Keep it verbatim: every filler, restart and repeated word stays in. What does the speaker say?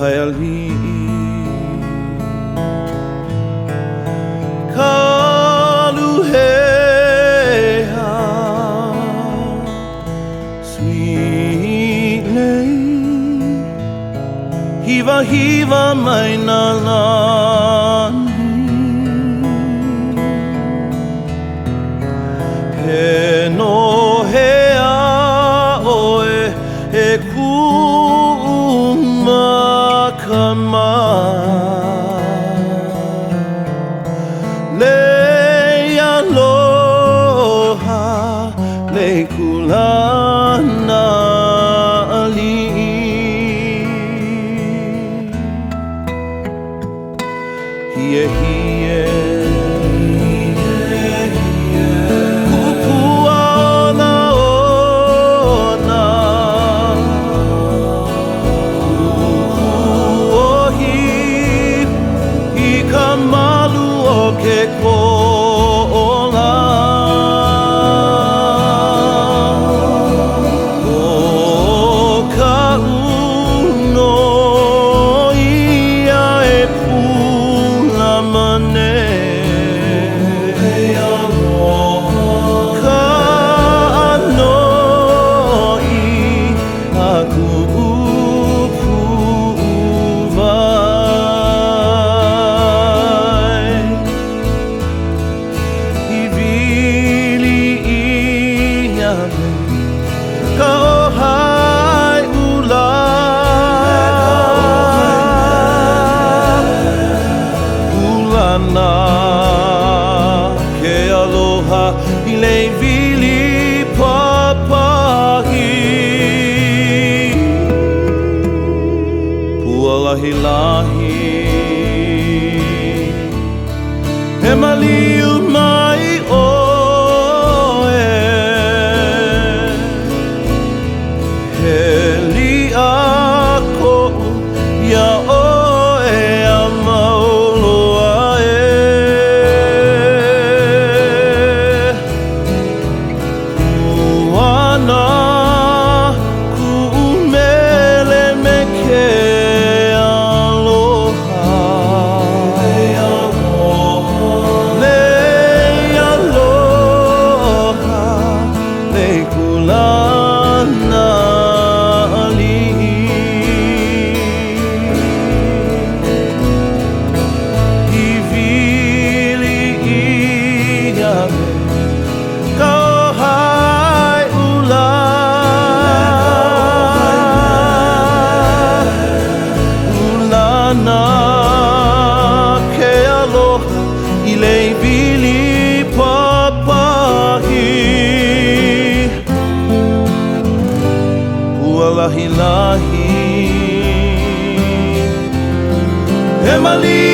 Haili Kaluhea Sweet lady Hiva hiva mai na lani He no hea oe he ku'umaka Le aloha le kulana ali Hie hie Kupua ona ona Kuohi I ka malu o ke kola O ka uno ia e pula mane Ka ano I aku Ka ohai ula Ulana ke aloha I le vili papahi Pua lahi lahi He maliu mai oe Heli ako ia oe a maoloa e Kuana ku'umele me ke aloha Le aloha le kulana Ke aloha I le vili papahi Ua lahi lahi He mali